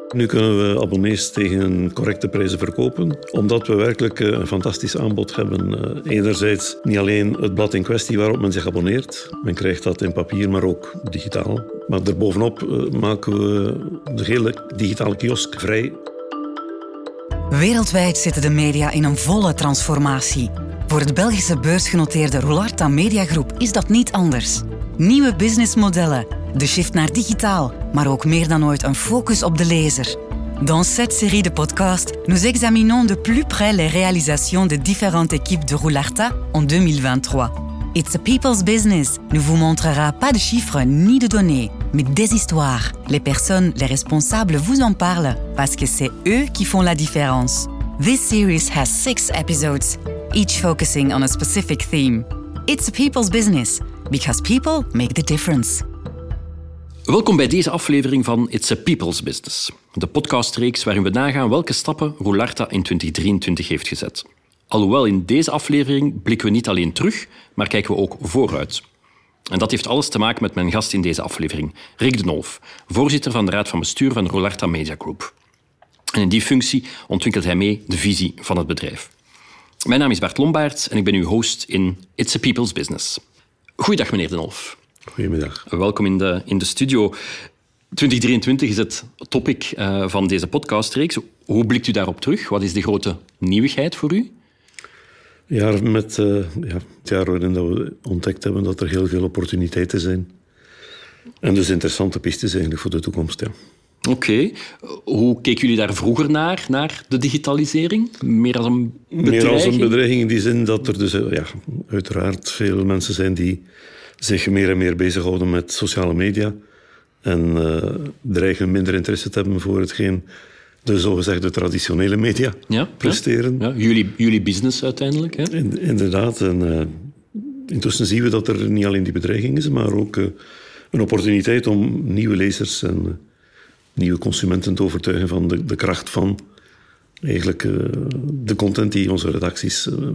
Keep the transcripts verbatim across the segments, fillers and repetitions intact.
Nu kunnen we abonnees tegen correcte prijzen verkopen, omdat we werkelijk een fantastisch aanbod hebben. Enerzijds niet alleen het blad in kwestie waarop men zich abonneert. Men krijgt dat in papier, maar ook digitaal. Maar daarbovenop maken we de hele digitale kiosk vrij. Wereldwijd zitten de media in een volle transformatie. Voor het Belgische beursgenoteerde Roularta Media Groep is dat niet anders. Nieuwe businessmodellen, de shift naar digitaal, maar ook meer dan ooit een focus op de lezer. Dans cette série de podcasts, nous examinons de plus près les réalisations des différentes équipes de Roularta en deux mille vingt-trois. It's a people's business ne vous montrera pas de chiffres ni de données, mais des histoires. Les personnes, les responsables vous en parlent parce que c'est eux qui font la différence. This series has six episodes, each focusing on a specific theme. It's a people's business, because people make the difference. Welkom bij deze aflevering van It's a People's Business, de podcastreeks waarin we nagaan welke stappen Roularta in twintig drieëntwintig heeft gezet. Alhoewel in deze aflevering blikken we niet alleen terug, maar kijken we ook vooruit. En dat heeft alles te maken met mijn gast in deze aflevering, Rick de Nolf, voorzitter van de Raad van Bestuur van Roularta Media Group. En in die functie ontwikkelt hij mee de visie van het bedrijf. Mijn naam is Bart Lombaerts en ik ben uw host in It's a People's Business. Goeiedag, meneer de Nolf. Goedemiddag. Welkom in de, in de studio. twintig drieëntwintig is het topic uh, van deze podcastreeks. Hoe blikt u daarop terug? Wat is de grote nieuwigheid voor u? Ja, met uh, ja, het jaar waarin dat we ontdekt hebben dat er heel veel opportuniteiten zijn. En dus interessante pistes eigenlijk voor de toekomst, ja. Oké. Okay. Hoe keken jullie daar vroeger naar, naar de digitalisering? Meer als een bedreiging? Meer als een bedreiging in die zin dat er dus ja, uiteraard veel mensen zijn die zich meer en meer bezighouden met sociale media en uh, dreigen minder interesse te hebben voor hetgeen de zogezegde traditionele media ja, presteren. Ja, ja. Jullie, jullie business uiteindelijk. Hè? In, inderdaad. En, uh, intussen zien we dat er niet alleen die bedreiging is, maar ook uh, een opportuniteit om nieuwe lezers en uh, nieuwe consumenten te overtuigen van de, de kracht van eigenlijk uh, de content die onze redacties uh,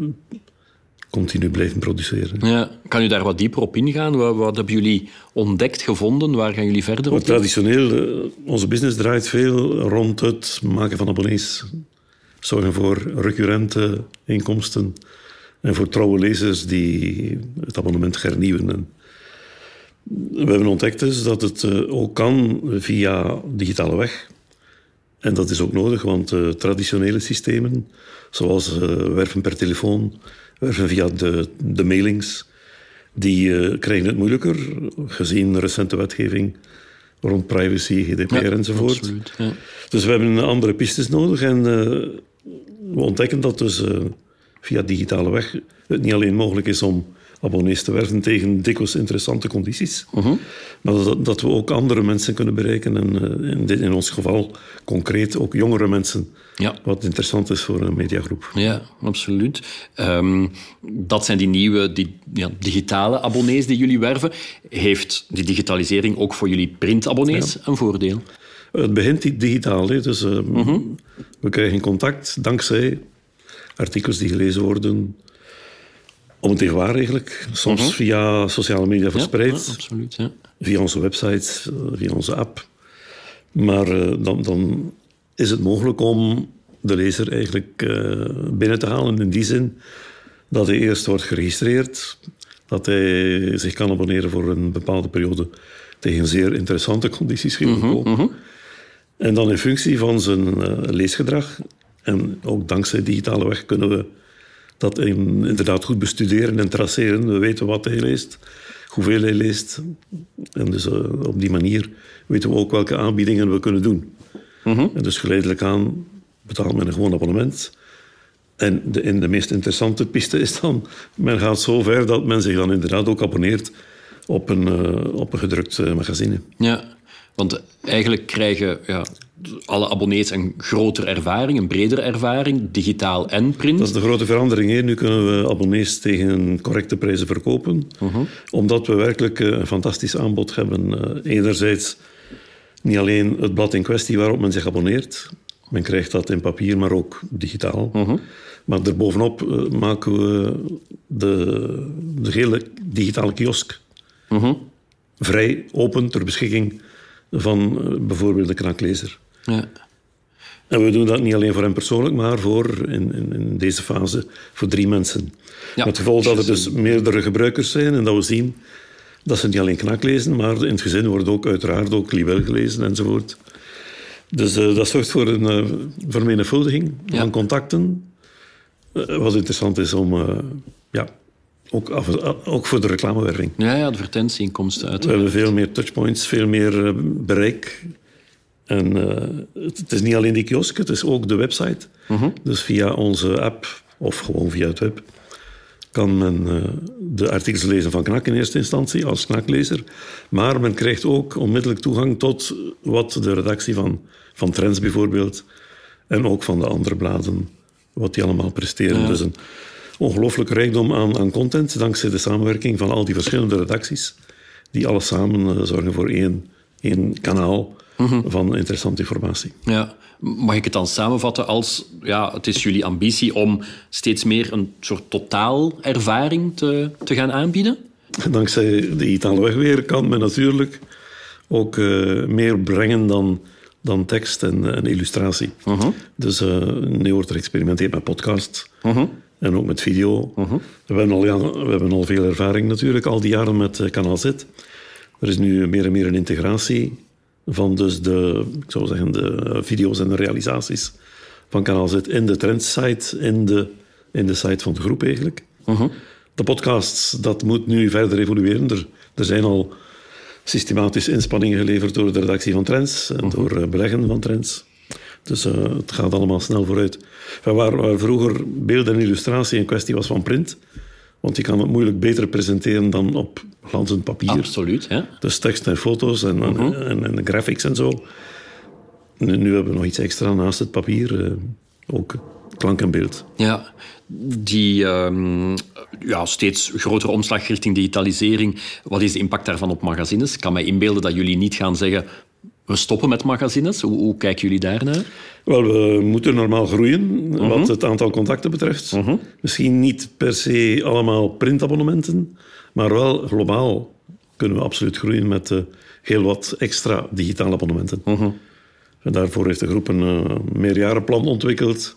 continu blijven produceren. Ja, kan u daar wat dieper op ingaan? Wat, wat hebben jullie ontdekt, gevonden? Waar gaan jullie verder op? Traditioneel, uh, onze business draait veel rond het maken van abonnees. Zorgen voor recurrente inkomsten en voor trouwe lezers die het abonnement hernieuwen. En we hebben ontdekt dus dat het uh, ook kan via digitale weg. En dat is ook nodig, want uh, traditionele systemen, zoals uh, werven per telefoon, werven via de, de mailings, die uh, krijgen het moeilijker, gezien recente wetgeving rond privacy, G D P R ja, enzovoort. Absoluut, ja. Dus we hebben andere pistes nodig en uh, we ontdekken dat dus uh, via digitale weg het niet alleen mogelijk is om abonnees te werven tegen dikwijls interessante condities. Uh-huh. Maar dat, dat we ook andere mensen kunnen bereiken. En uh, in, dit, in ons geval concreet ook jongere mensen. Ja. Wat interessant is voor een mediagroep. Ja, absoluut. Um, dat zijn die nieuwe die, ja, digitale abonnees die jullie werven. Heeft die digitalisering ook voor jullie printabonnees ja. een voordeel? Het begint digitaal. Hè. Dus, uh, uh-huh. We krijgen contact dankzij artikels die gelezen worden om het waar eigenlijk. Soms uh-huh. via sociale media verspreid. Ja, ja, absoluut, ja. Via onze website, via onze app. Maar uh, dan, dan is het mogelijk om de lezer eigenlijk uh, binnen te halen. In die zin dat hij eerst wordt geregistreerd. Dat hij zich kan abonneren voor een bepaalde periode tegen zeer interessante condities. Uh-huh, uh-huh. En dan in functie van zijn uh, leesgedrag en ook dankzij digitale weg kunnen we dat inderdaad goed bestuderen en traceren. We weten wat hij leest, hoeveel hij leest. En dus uh, op die manier weten we ook welke aanbiedingen we kunnen doen. Mm-hmm. En dus geleidelijk aan betaalt men een gewoon abonnement. En de, en de meest interessante piste is dan, men gaat zo ver dat men zich dan inderdaad ook abonneert op een, uh, op een gedrukt uh, magazine. Ja, want eigenlijk krijgen ja, alle abonnees een grotere ervaring, een bredere ervaring, digitaal en print. Dat is de grote verandering hier. Nu kunnen we abonnees tegen correcte prijzen verkopen, uh-huh. omdat we werkelijk een fantastisch aanbod hebben. Enerzijds niet alleen het blad in kwestie waarop men zich abonneert. Men krijgt dat in papier, maar ook digitaal. Uh-huh. Maar daarbovenop uh, maken we de, de hele digitale kiosk uh-huh. vrij open ter beschikking van uh, bijvoorbeeld de knaklezer. Ja. En we doen dat niet alleen voor hem persoonlijk, maar voor in, in, in deze fase voor drie mensen. Ja. Met het gevolg dat er dus meerdere gebruikers zijn en dat we zien dat ze niet alleen Knak lezen, maar in het gezin wordt ook uiteraard ook Libel gelezen enzovoort. Dus uh, dat zorgt voor een uh, vermenigvuldiging ja. van contacten. Uh, wat interessant is om... Uh, ja, ook, af, ook voor de reclamewerving. Ja, ja, advertentieinkomsten uit. We hebben veel meer touchpoints, veel meer uh, bereik. En uh, het, het is niet alleen die kiosk, het is ook de website. Uh-huh. Dus via onze app, of gewoon via het web, kan men uh, de artikels lezen van Knak in eerste instantie, als Knaklezer. Maar men krijgt ook onmiddellijk toegang tot wat de redactie van, van Trends bijvoorbeeld, en ook van de andere bladen, wat die allemaal presteren. Ja. Dus een ongelooflijke rijkdom aan, aan content, dankzij de samenwerking van al die verschillende redacties, die alle samen uh, zorgen voor één, één kanaal mm-hmm. van interessante informatie. Ja. Mag ik het dan samenvatten als... Ja, het is jullie ambitie om steeds meer een soort totaalervaring te, te gaan aanbieden? Dankzij de digitale weg weer kan men natuurlijk ook uh, meer brengen dan, dan tekst en, en illustratie. Uh-huh. Dus uh, nu wordt er geëxperimenteerd met podcast uh-huh. en ook met video. Uh-huh. We, hebben al, ja, we hebben al veel ervaring natuurlijk, al die jaren met uh, Kanaal Z. Er is nu meer en meer een integratie van dus de, ik zou zeggen, de video's en de realisaties van Kanaal Z in de Trends-site, in de, in de site van de groep eigenlijk. Uh-huh. De podcasts, dat moet nu verder evolueren. Er, er zijn al systematisch inspanningen geleverd door de redactie van Trends en uh-huh. door uh, beleggen van Trends. Dus uh, het gaat allemaal snel vooruit. Van waar, waar vroeger beeld en illustratie een kwestie was van print, want je kan het moeilijk beter presenteren dan op glanzend papier. Absoluut, ja. Dus tekst en foto's en, uh-huh. en, en, en graphics en zo. Nu, nu hebben we nog iets extra naast het papier. Uh, ook klank en beeld. Ja, die um, ja, steeds grotere omslag richting digitalisering. Wat is de impact daarvan op magazines? Ik kan mij inbeelden dat jullie niet gaan zeggen... We stoppen met magazines. Hoe, hoe kijken jullie daarnaar? Wel, we moeten normaal groeien, uh-huh. wat het aantal contacten betreft. Uh-huh. Misschien niet per se allemaal printabonnementen, maar wel globaal kunnen we absoluut groeien met uh, heel wat extra digitale abonnementen. Uh-huh. En daarvoor heeft de groep een uh, meerjarenplan ontwikkeld.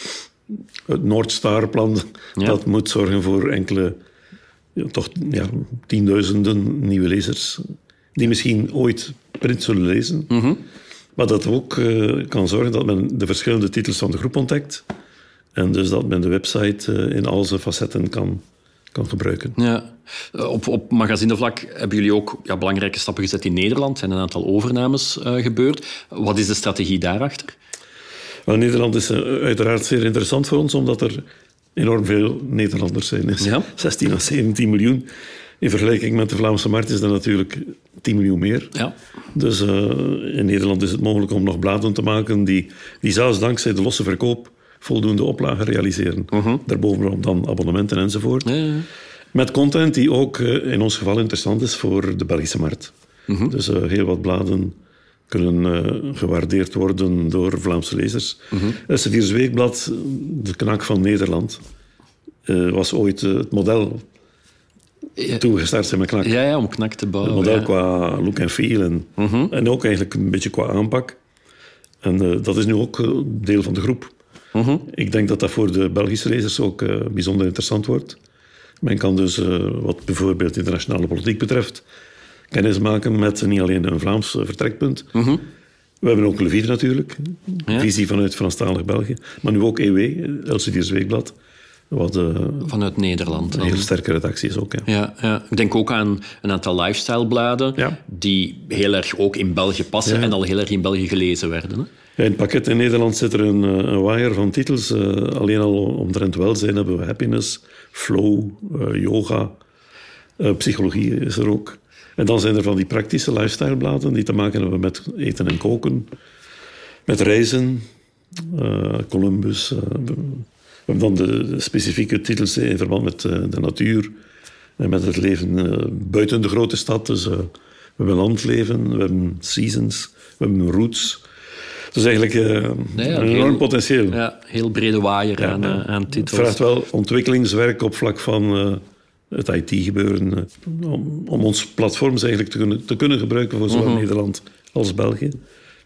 Het Noordstar-plan, ja. Dat moet zorgen voor enkele, ja, toch ja, tienduizenden nieuwe lezers, die misschien ooit print zullen lezen. Mm-hmm. Maar dat ook uh, kan zorgen dat men de verschillende titels van de groep ontdekt. En dus dat men de website uh, in al zijn facetten kan, kan gebruiken. Ja. Op, op magazinevlak hebben jullie ook ja, belangrijke stappen gezet in Nederland. Er zijn een aantal overnames uh, gebeurd. Wat is de strategie daarachter? Wel, Nederland is uh, uiteraard zeer interessant voor ons, omdat er enorm veel Nederlanders zijn. Ja? zestien à zeventien miljoen. In vergelijking met de Vlaamse markt is dat natuurlijk tien miljoen meer. Ja. Dus uh, in Nederland is het mogelijk om nog bladen te maken die, die zelfs dankzij de losse verkoop voldoende oplagen realiseren. Uh-huh. Daarbovenop dan abonnementen enzovoort. Ja, ja. Met content die ook uh, in ons geval interessant is voor de Belgische markt. Uh-huh. Dus uh, heel wat bladen kunnen uh, gewaardeerd worden door Vlaamse lezers. Uh-huh. Elsevier's Weekblad, de Knak van Nederland, uh, was ooit uh, het model... Ja. Toen we gestart zijn met Knak. Ja, ja, om Knak te bouwen. Het model ja. qua look en feel. En, uh-huh. en ook eigenlijk een beetje qua aanpak. En uh, dat is nu ook uh, deel van de groep. Uh-huh. Ik denk dat dat voor de Belgische lezers ook uh, bijzonder interessant wordt. Men kan dus, uh, wat bijvoorbeeld internationale politiek betreft, kennis maken met niet alleen een Vlaams uh, vertrekpunt. Uh-huh. We hebben ook Lviv natuurlijk. Ja. Visie vanuit Franstalig België. Maar nu ook E W, Elsevier's Weekblad. Wat, uh, Vanuit Nederland. Een heel sterke redactie is ook. Ja. Ja, ja. Ik denk ook aan een aantal lifestylebladen ja. die heel erg ook in België passen ja. en al heel erg in België gelezen werden. Hè? Ja, in het pakket in Nederland zit er een, een waaier van titels. Uh, alleen al omtrent welzijn hebben we happiness, flow, uh, yoga, uh, psychologie is er ook. En dan zijn er van die praktische lifestylebladen die te maken hebben met eten en koken, met reizen, uh, Columbus... Uh, We hebben dan de specifieke titels in verband met de natuur en met het leven buiten de grote stad. Dus we hebben landleven, we hebben seasons, we hebben roots. Dus eigenlijk uh, nee, ja, een enorm heel, potentieel. Ja, heel brede waaier ja, aan, uh, aan titels. Het vraagt wel ontwikkelingswerk op vlak van uh, het I T-gebeuren. Uh, om, om ons platforms eigenlijk te kunnen, te kunnen gebruiken voor zowel uh-huh. Nederland als België.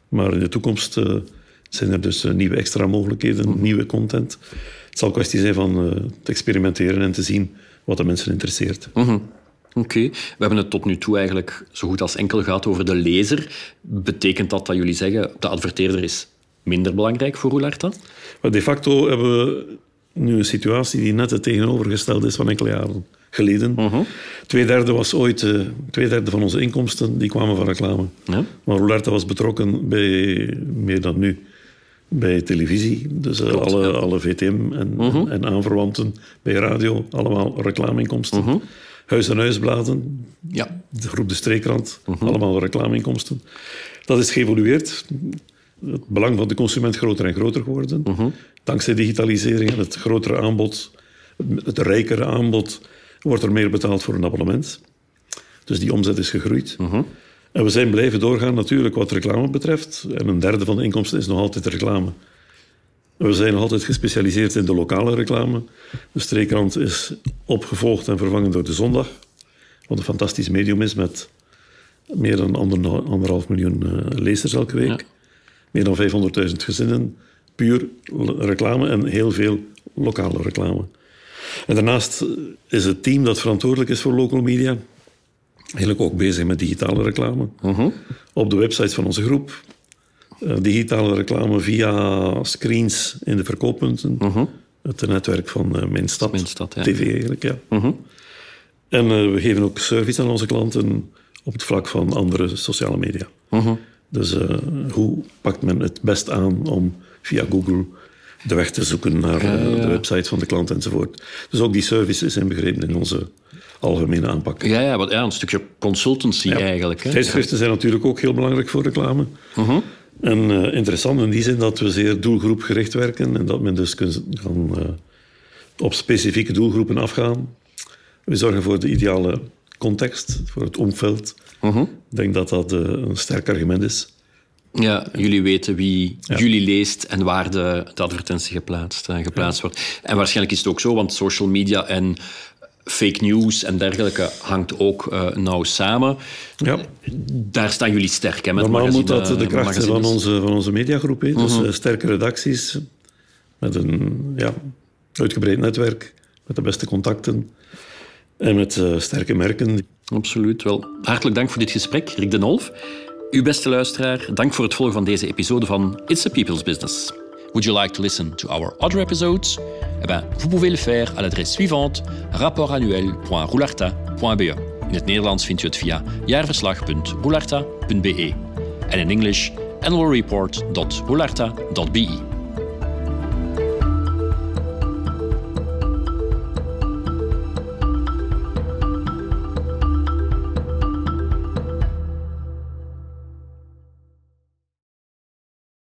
Maar in de toekomst uh, zijn er dus uh, nieuwe extra mogelijkheden, mm-hmm. nieuwe content. Het zal een kwestie zijn van uh, te experimenteren en te zien wat de mensen interesseert. Mm-hmm. Oké. Okay. We hebben het tot nu toe eigenlijk zo goed als enkel gehad over de lezer. Betekent dat dat jullie zeggen, de adverteerder is minder belangrijk voor Roularta? Maar de facto hebben we nu een situatie die net het tegenovergestelde is van enkele jaren geleden. Uh-huh. Twee derde was ooit, uh, twee derde van onze inkomsten die kwamen van reclame. Ja. Maar Roularta was betrokken bij, meer dan nu, bij televisie. Dus uh, Klopt, alle, ja. alle V T M en, uh-huh. en aanverwanten bij radio, allemaal reclameinkomsten. Uh-huh. Huis- en huisbladen, ja. de groep De Streekrand, uh-huh. allemaal reclameinkomsten. Dat is geëvolueerd. Het belang van de consument groter en groter geworden. Uh-huh. Dankzij digitalisering en het grotere aanbod, het rijkere aanbod, wordt er meer betaald voor een abonnement. Dus die omzet is gegroeid. Uh-huh. En we zijn blijven doorgaan natuurlijk wat reclame betreft. En een derde van de inkomsten is nog altijd reclame. We zijn nog altijd gespecialiseerd in de lokale reclame. De Streekrand is opgevolgd en vervangen door De Zondag. Wat een fantastisch medium is met meer dan ander, anderhalf miljoen uh, lezers elke week. Ja. Meer dan vijfhonderdduizend gezinnen. Puur reclame en heel veel lokale reclame. En daarnaast is het team dat verantwoordelijk is voor local media eigenlijk ook bezig met digitale reclame. Uh-huh. Op de websites van onze groep. Uh, digitale reclame via screens in de verkooppunten. Uh-huh. Het netwerk van uh, Mijn Stad. Mijn Stad, ja. T V eigenlijk, ja. Uh-huh. En uh, we geven ook service aan onze klanten op het vlak van andere sociale media. Uh-huh. Dus uh, hoe pakt men het best aan om via Google de weg te zoeken naar ja, ja. de website van de klant enzovoort. Dus ook die service is inbegrepen in onze algemene aanpak. Ja, ja, wat, ja een stukje consultancy ja. eigenlijk. Hè? Tijdschriften zijn natuurlijk ook heel belangrijk voor reclame. Uh-huh. En uh, interessant in die zin dat we zeer doelgroepgericht werken en dat men dus kan uh, op specifieke doelgroepen afgaan. We zorgen voor de ideale context, voor het omveld. Uh-huh. Ik denk dat dat uh, een sterk argument is. Ja, jullie weten wie ja. jullie leest en waar de, de advertentie geplaatst, uh, geplaatst ja. wordt. En waarschijnlijk is het ook zo, want social media en fake news en dergelijke hangt ook uh, nauw samen. Ja. Daar staan jullie sterk, hè, met Normaal magazine, moet dat de kracht zijn van onze, van onze mediagroep. Hè. Dus uh-huh. uh, sterke redacties met een ja, uitgebreid netwerk, met de beste contacten en met uh, sterke merken. Absoluut. Wel, hartelijk dank voor dit gesprek, Rick de Nolf. Uw beste luisteraar, dank voor het volgen van deze episode van It's a People's Business. Would you like to listen to our other episodes? Eh ben, vous pouvez le faire à l'adresse suivante rapport annuel punt roularta punt b e. In het Nederlands vindt u het via jaarverslag punt roularta punt b e en in English annual report dot roularta dot b e.